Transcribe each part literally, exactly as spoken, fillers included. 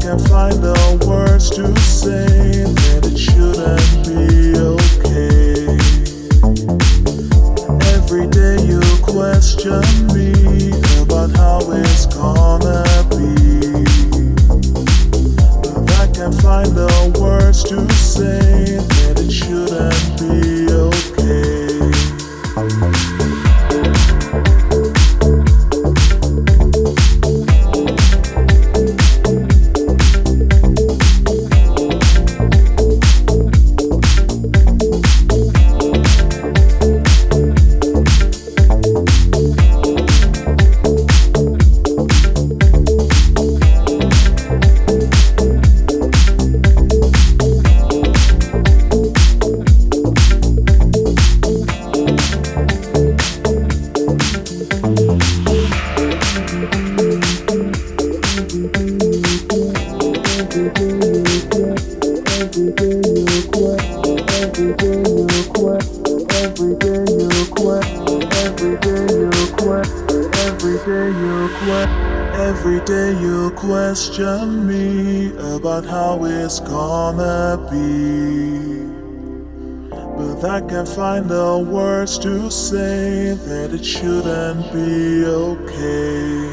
can't find the words to say that it shouldn't be okay. Every day you question me about how it's gonna be, but I can't find the words to say that it shouldn't be okay. Every day you question me about how it's gonna be, but I can't find the words to say that it shouldn't be okay.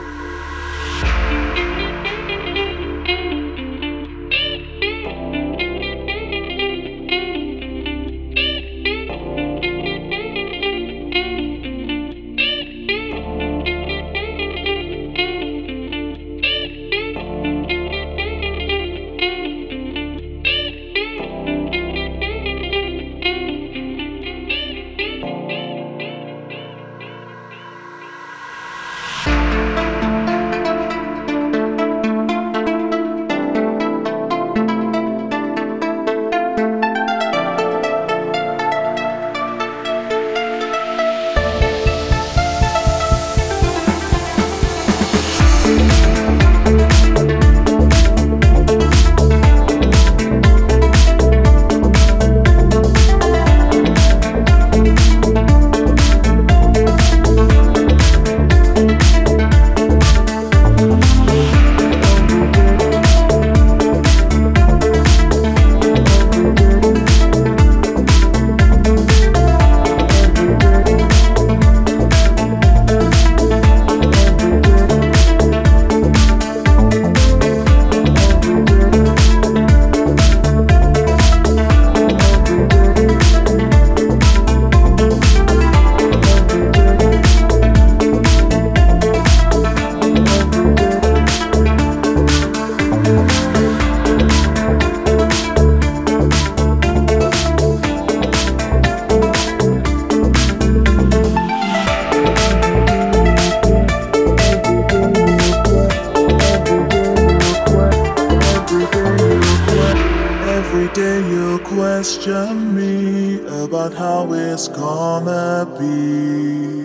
Every day you question me about how it's gonna be,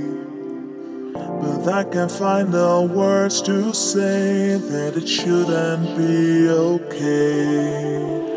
but I can't find the words to say that it shouldn't be okay.